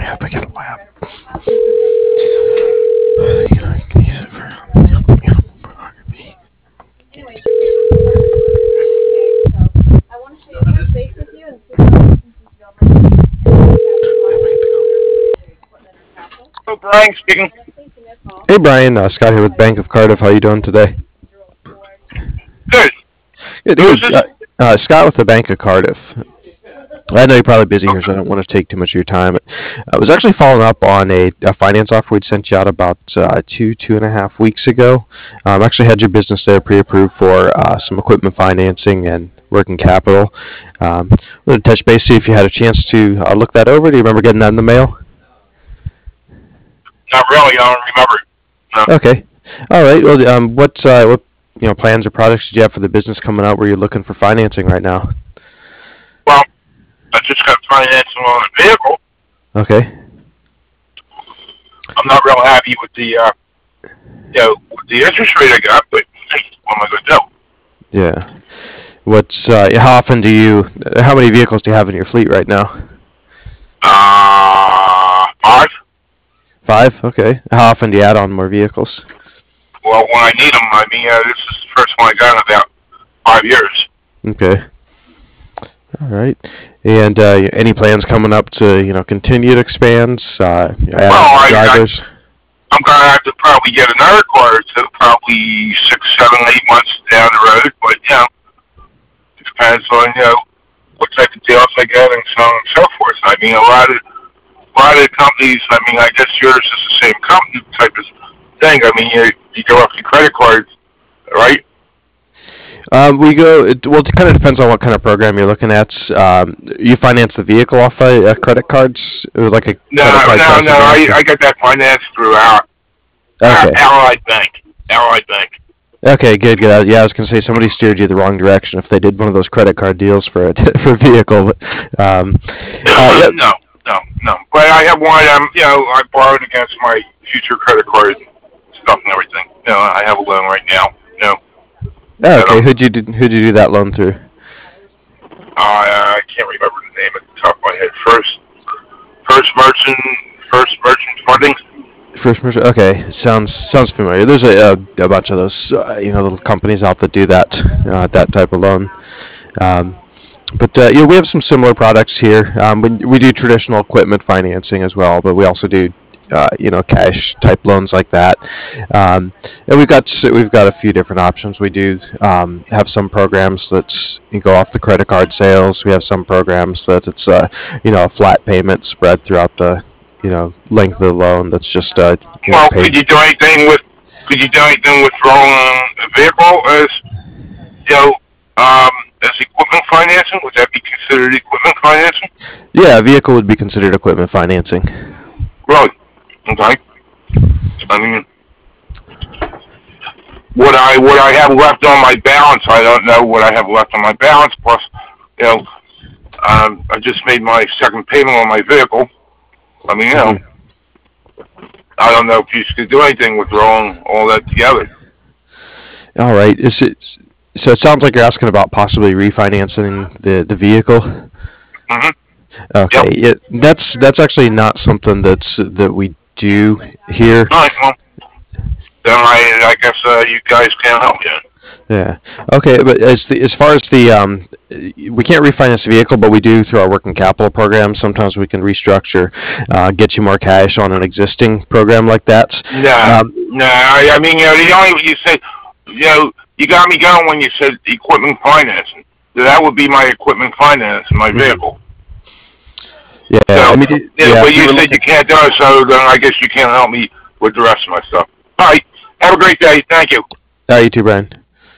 up. I got a lab. I can use it for photography. Anyway, so I want to show you my space with you and see how since government. Hello, Brian speaking. Hey, Brian. Scott here with Bank of Cardiff. How you doing today? Good. Good. Who is this? Scott with the Bank of Cardiff. I know you're probably busy here, so I don't want to take too much of your time. I was actually following up on a finance offer we'd sent you out about 2.5 weeks ago. Actually had your business there pre-approved for some equipment financing and working capital. I'm going to touch base, see if you had a chance to look that over. Do you remember getting that in the mail? Not really. I don't remember. No. Okay. All right. Well, what plans or projects did you have for the business coming out where you're looking for financing right now? Well, I just got financing on a vehicle. Okay. I'm not real happy with the with the interest rate I got, but hey, what am I going to do? Yeah. How many vehicles do you have in your fleet right now? 5. 5? Okay. How often do you add on more vehicles? Well, when I need them, I mean, this is the first one I got in about 5 years. Okay. All right. And any plans coming up to continue to expand? Add on drivers. I'm going to have to probably get another car, so probably 6, 7, 8 months down the road. But it depends on what type of deals I get and so on and so forth. I mean, a lot of companies. I mean, I guess yours is the same company type of thing. I mean, you go off your credit cards, right? It kind of depends on what kind of program you're looking at. You finance the vehicle off credit cards, like a No. I got that financed through Allied Bank. Okay, good. Yeah, I was gonna say somebody steered you the wrong direction if they did one of those credit card deals for a vehicle. But, yeah. No. But I have one. I borrowed against my future credit card stuff and everything. I have a loan right now. Oh, okay. Who'd you do that loan through? I can't remember the name at the top of my head. First Merchant Funding. First Merchant. Okay, sounds familiar. There's a bunch of those little companies out that do that type of loan. But we have some similar products here. We do traditional equipment financing as well, but we also do cash type loans like that. And we've got a few different options. We do have some programs that you go off the credit card sales. We have some programs that it's a flat payment spread throughout the length of the loan. That's just well, paid. Could you do anything with rolling a vehicle as equipment financing? Would that be considered equipment financing? Yeah, a vehicle would be considered equipment financing. Really? Okay. I mean, what I have left on my balance, I don't know what I have left on my balance. Plus, I just made my second payment on my vehicle. I mean, I don't know if you could do anything with rolling all that together. All right. So it sounds like you're asking about possibly refinancing the vehicle. Mm-hmm. Okay. Yep. That's actually not something that we do here. All right. Well, then I guess you guys can't help you. Yeah. Okay. But as far as we can't refinance the vehicle, but we do through our working capital program. Sometimes we can restructure, get you more cash on an existing program like that. No. I mean, the only you say, you got me going when you said equipment financing. That would be my equipment finance, my vehicle. Yeah. So, but you said you can't do it, so then I guess you can't help me with the rest of my stuff. All right. Have a great day. Thank you. You too, Brian.